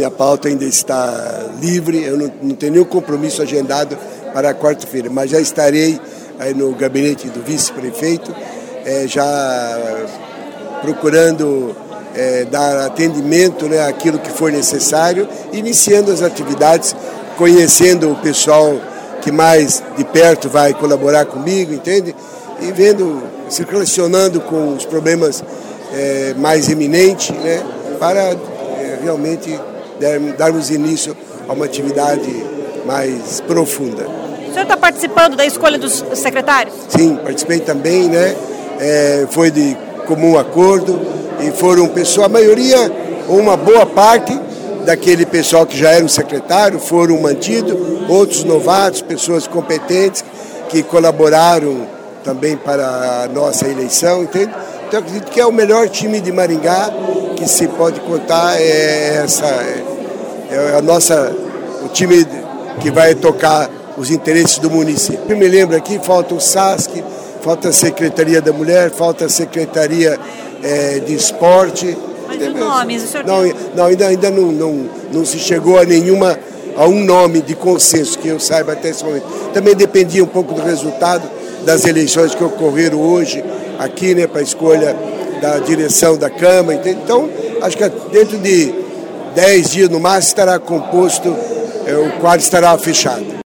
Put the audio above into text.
minha pauta ainda está livre, eu não tenho nenhum compromisso agendado para a quarta-feira, mas já estarei aí no gabinete do vice-prefeito, já procurando dar atendimento, né, àquilo que for necessário, iniciando as atividades, conhecendo o pessoal que mais de perto vai colaborar comigo, entende? E vendo, se relacionando com os problemas mais eminentes, né, para realmente darmos início a uma atividade mais profunda. O senhor está participando da escolha dos secretários? Sim, participei também, né? Foi de comum acordo e foram pessoas, a maioria, ou uma boa parte daquele pessoal que já era o secretário foram mantidos, outros novatos, pessoas competentes que colaboraram também para a nossa eleição, entende? Então, acredito que é o melhor time de Maringá que se pode contar, o time que vai tocar os interesses do município. Eu me lembro aqui, falta o SASC, falta a Secretaria da Mulher, falta a Secretaria de Esporte. Mas os nomes, o senhor ainda não se chegou a um nome de consenso, que eu saiba até esse momento. Também dependia um pouco do resultado das eleições que ocorreram hoje aqui, né, para a escolha da direção da Câmara. Entende? Então, acho que dentro de 10 dias no máximo estará composto, o quadro estará fechado.